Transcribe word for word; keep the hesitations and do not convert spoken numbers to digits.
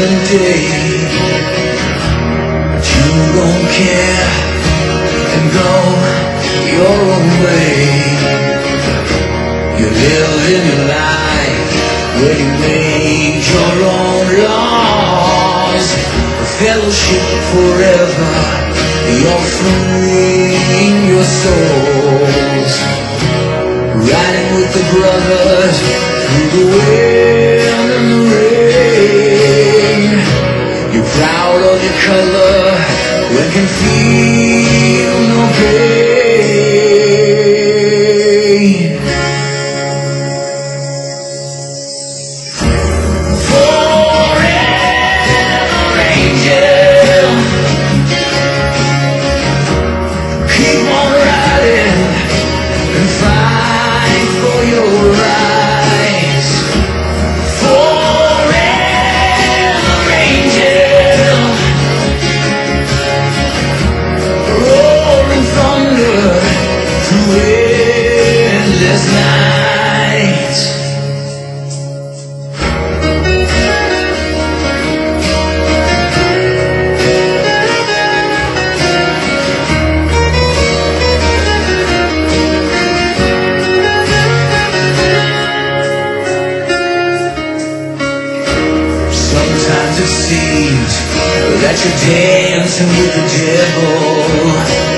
judgment day. But you don't care and go your own way. You live in your life where you make your own laws. A fellowship forever, you're freeing your souls. Riding with the brothers through the wind and the rain. You're proud of your color and can feel no pain. Forever angel, keep on riding and fight for your rights. Forever angel, rolling thunder through endless nights. Sometimes it seems that you're dancing with the devil.